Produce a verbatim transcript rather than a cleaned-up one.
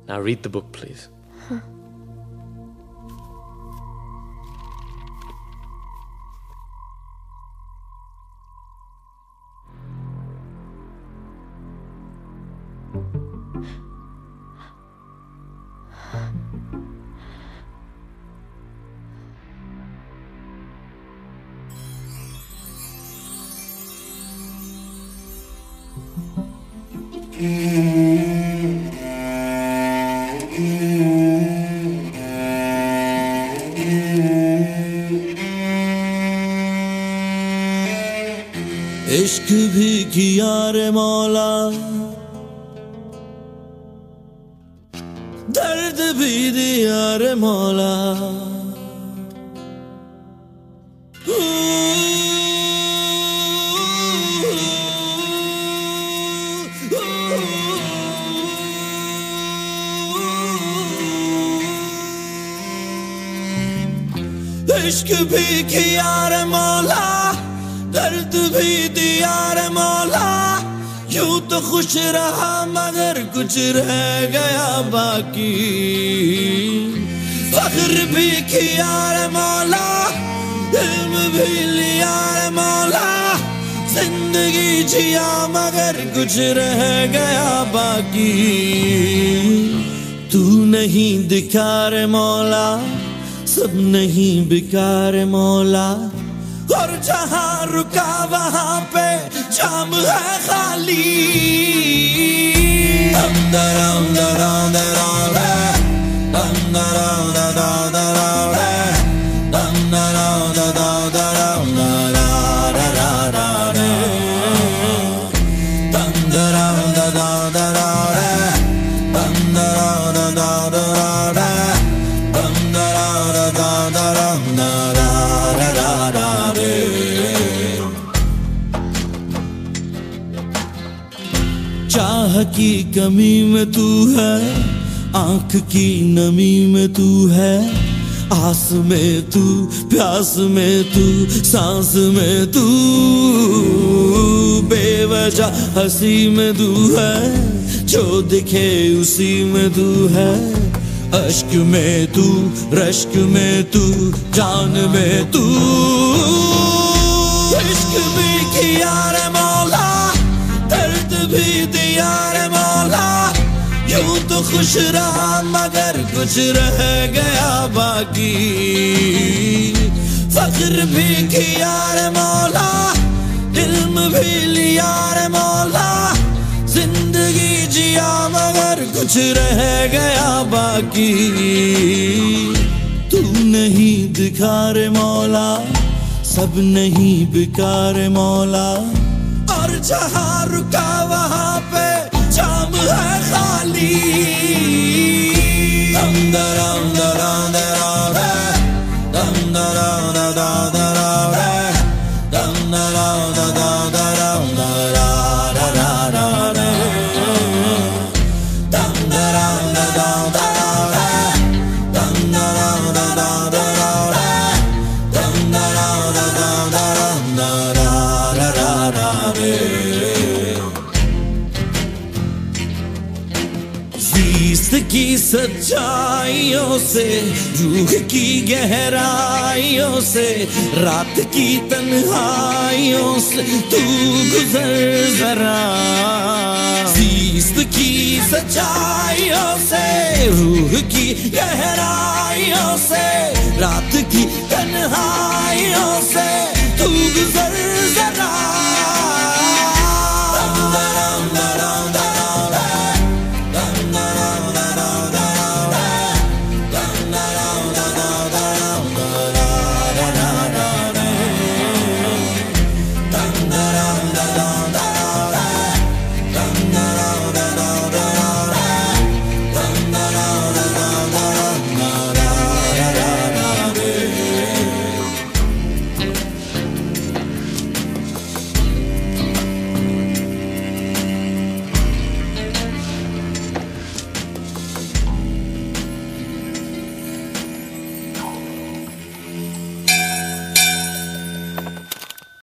Now read the book, please. इश्क भी किया रे मौला, दर्द भी दिया रे मौला। इश्क भी किया रे मौला, दर्द भी दिया रे मौला। यूं तो खुश रहा मगर कुछ रह गया बाकी। फख्र भी किया रे मौला, इल्म भी लिया रे मौला। जिंदगी जिया मगर कुछ रह गया बाकी। तू नहीं दिखा रे मौला, सब नहीं बिकार मौला। और जहां रुका वहां पे जाम है खाली। दम दराम दराम दराम दम दराम दराम दराम दम दराम दराम दराम दम दराम दराम दराम दम दराम दराम चाह की कमी में तू है, आंख की नमी में तू है। आस में तू, प्यास में तू, सांस में तू। बेवजह हंसी में तू है, जो दिखे उसी में तू है। अश्क में तू, रश्क में तू, जान में तू। इश्क भी किया रे मौला, दर्द भी दिया रे मौला। यूं तो खुश रहा मगर कुछ रह गया बाकी। फख्र भी किया रे मौला, इल्म भी लिया रे मौला। जिंदगी जिया मगर कुछ रह गया बाकी। तू नहीं दिखा रे मौला, सब नहीं बिकार मौला। और जहां रुका वहां पे जाम है खाली। दम दराम दराम दराम दम दराम दराम दराम दम दराम दराम दराम दम दराम दराम दराम दम दराम दराम दराम दम दराम दराम दराम। ज़ीस्त की सच्चाइयों से, रूह की गहराइयों से, रात की तन्हाइयों से तू गुजर जरा। ज़ीस्त की सच्चाइयों से, रूह की गहराइयों से, रात की तन्हाइयों से तू गुजर जरा।